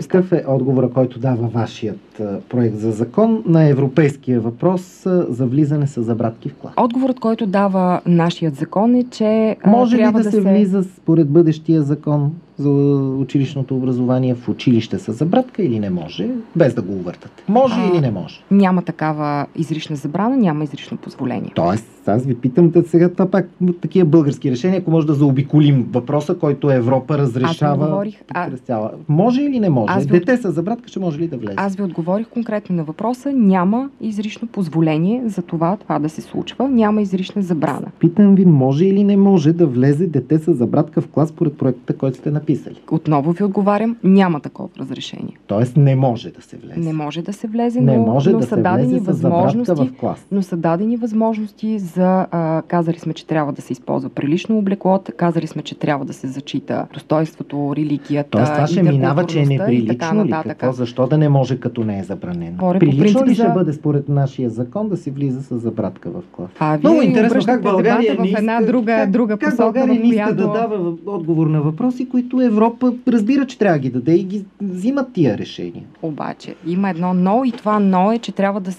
неща. Какъв е отговора, който дава вашият проект за закон на европейския въпрос за влизане с забратки в клас? Отговорът, който дава нашият закон е, че може ли трябва да се влиза според бъдещия закон за училищното образование в училище с забратка или не може, без да го увъртате? Може или не може? Няма такава изрична забрана, няма изрично позволение. Тоест, аз ви питам сега това пак такива български решения, ако може да заобиколим въпроса, който Европа разрешава през цяла. Може или не може? Дете с забратка ще може ли да влезе? Аз ви отговорих конкретно на въпроса. Няма изрично позволение за това да се случва. Няма изрична забрана. Питам ви, може или не може да влезе дете с забратка в клас според проекта, който сте написали? Отново ви отговарям, няма такова разрешение. Тоест не може да се влезе. Не може да се влезе, но са дадени възможности. Но са дадени възможности за... казали сме, че трябва да се използва прилично облекло, казали сме, че трябва да се зачита достойнството, религията. Тоест това ще минава, че е неприлично ли? Какво? Защо да не може, като не е забранено? Прилично ли ще бъде според нашия закон да се влиза с забратка в клас? Много интересно как България в една друга посока, България не иска да дава отговор на въпроси, които Европа разбира, че трябва да ги даде и ги взимат тия решения. Обаче има едно но и това но е, че трябва да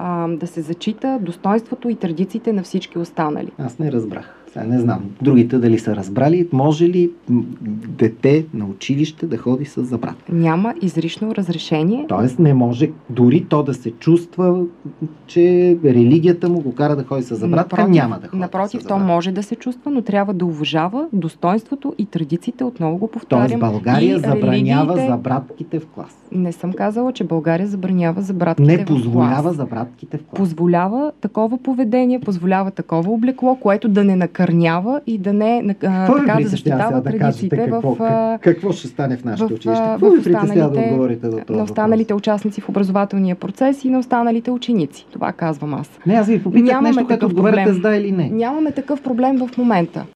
се зачита достойнството и традициите на всички останали. Аз не разбрах. Сега не знам. Другите дали са разбрали, може ли дете на училище да ходи с забратка? Няма изрично разрешение. Тоест не може дори то да се чувства, че религията му го кара да ходи с забратка, няма да ходи. Напротив, то може да се чувства, но трябва да уважава достойнството и традициите, отново го повтарям. Тоест България забранява забратките в клас. Не съм казала, че България забранява забратките в клас. Не позволява забратките в клас. Позволява такова поведение, позволява такова облекло, което да не накърнява и да не да защитава традициите какво ще стане в нашето училище? Какво ви притеснява да отговорите до това? На останалите участници в образователния процес и на останалите ученици. Това казвам аз. Не, аз ви попитах нещо, което отговаряте с да или не. Нямаме такъв проблем в момента.